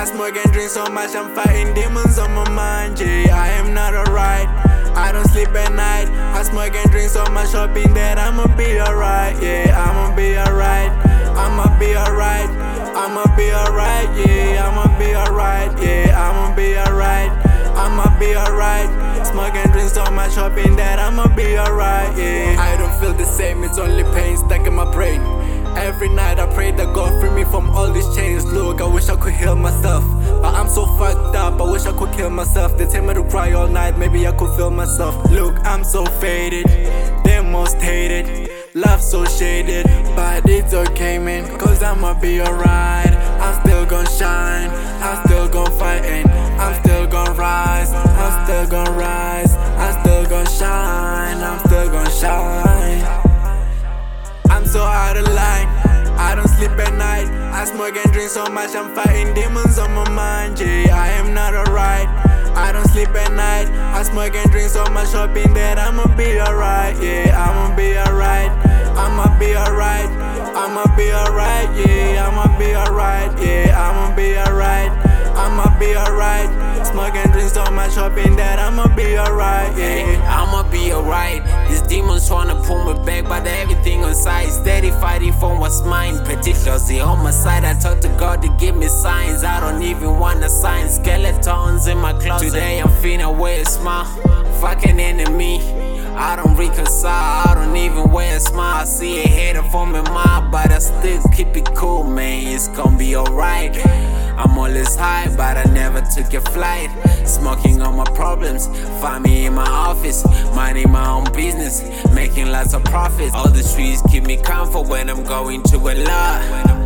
I smoke and drink so much, I'm fighting demons on my mind, yeah. I am not alright, I don't sleep at night. I smoke and drink so much, hoping that I'ma be alright, yeah. I'ma be alright, I'ma be alright, I'ma be alright, yeah. I'ma be alright, yeah. I'ma be alright, I'ma be alright. Smoke and drink so much, hoping that I'ma be alright, yeah. I don't feel the same, it's only pain stuck in my brain. Every night I pray that God free me from all these chains. Look, I wish I could heal myself, but I'm so fucked up, I wish I could kill myself. They tell me to cry all night, maybe I could feel myself. Look, I'm so faded, they're most hated, love so shaded, but it's okay, man, cause I'ma be alright. I'm still gon' shine, I'm still gon' fight, and I'm still gon' rise. I'm still gon' rise, I'm still gon' shine, I'm still gon' shine. I'm so out of line, I don't sleep at night. I smoke and drink so much, I'm fighting demons on my mind, yeah. I am not alright, I don't sleep at night. I smoke and drink so much, hoping that I'ma be alright, yeah. I'ma be alright, I'ma be alright, I'ma be alright, yeah. I'ma be alright, yeah. I'ma be alright, I'ma be alright. Smoke and drink so much, hoping that I'ma be alright, yeah. I'ma be alright. These demons tryna pull me back, but everything on sight. Steady fighting for what's mine. Particularly on my side, I talk to God to give me signs. I don't even wanna sign. Skeletons in my closet. Today I'm feeling wear a smile. Fucking enemy, I don't reconcile. I don't even wear a smile. I see a hater for me mind, but I still keep it cool, man. It's gonna be alright. I'm always high, but I never took a flight. Smoking on my problems, find me in my office, minding my own business, making lots of profits. All the streets keep me comfort when I'm going to a lot.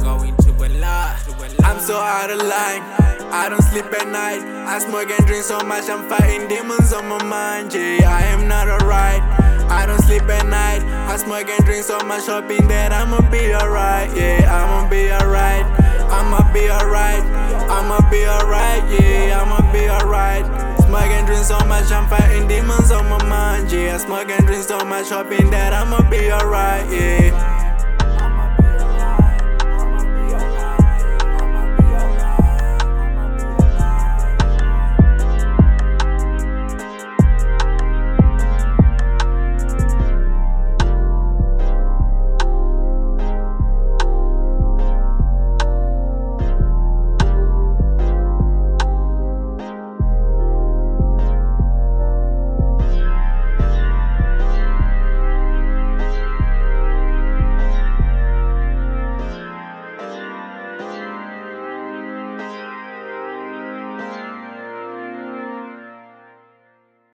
I'm so out of line, I don't sleep at night. I smoke and drink so much, I'm fighting demons on my mind, yeah. I am not alright, I don't sleep at night. I smoke and drink so much, hoping that I'ma be alright, yeah. I'ma be alright, I'ma be alright, I'ma be alright, yeah. I'ma be alright. Smoke and drink so much, I'm fighting demons on my mind, yeah. I smoke and drink so much, hoping that I'ma be alright, yeah.